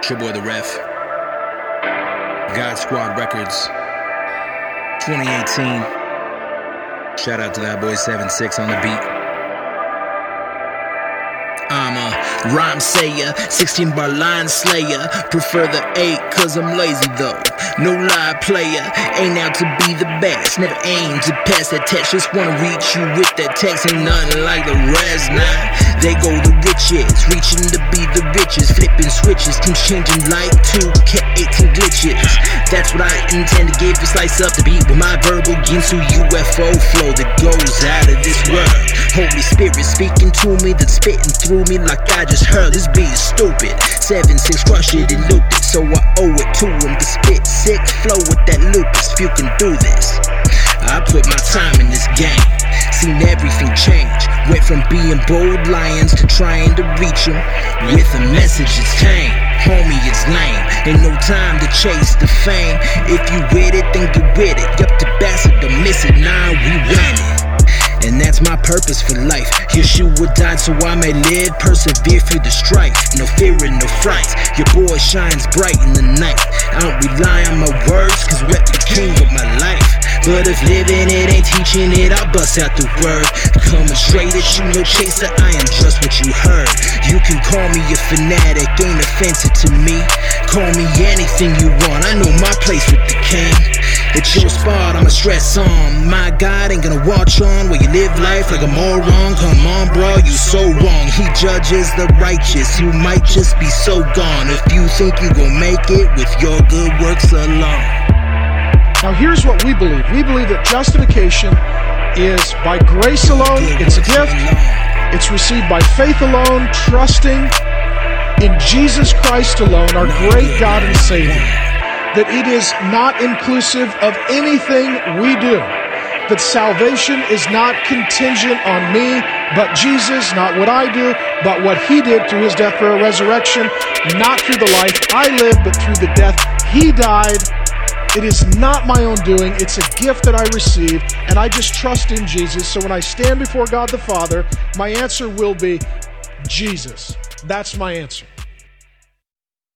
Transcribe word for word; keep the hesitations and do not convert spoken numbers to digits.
It's your boy the Ref. God Squad Records. twenty eighteen. Shout out to that boy seven six on the beat. I'm a rhyme sayer, sixteen bar line slayer. Prefer the eight cause I'm lazy though. No lie player, ain't out to be the best. Never aim to pass that text, just wanna reach you with that text. Ain't nothing like the rest, nah. They go the riches, reaching to be the richest. Flipping switches, teams changing like two K eighteen glitches. That's what I intend to give you, slice up the beat with my verbal Ginsu U F O flow that goes out of this world. Holy Spirit speaking to me, that's spitting through me like I just heard. This beat is stupid. seven six crush it and loop it, so I owe it to him to spit sick flow with that lupus. If you can do this, I put my time in this game. Seen everything change. Went from being bold lions to trying to reach them with a message that's tame. Homie, it's lame. Ain't no time to chase the fame. If you with it, then get with it. Yup, the bastard, don't miss it. Nah, we winning. And that's my purpose for life. Yeshua died so I may live, persevere through the strife. No fear and no fright. Your boy shines bright in the night. I don't rely on my words, cause rep the king of my life. But if living it ain't teaching it, I'll bust out the word. Coming straight at you, no chaser, I am just what you heard. You can call me a fanatic, ain't offensive to me. Call me anything you want, I know my place with the king. It's your spot, I'ma stress on. My God ain't gonna watch on where you live life like a moron. Come on bro, you so wrong. He judges the righteous, you might just be so gone if you think you gon' make it with your good works alone. Now here's what we believe. We believe that justification is by grace alone, it's a gift, it's received by faith alone, trusting in Jesus Christ alone, our great God and Savior. That it is not inclusive of anything we do. That salvation is not contingent on me, but Jesus, not what I do, but what He did through His death, burial, resurrection, not through the life I live, but through the death He died. It is not my own doing, it's a gift that I receive, and I just trust in Jesus. So when I stand before God the Father, my answer will be Jesus. That's my answer.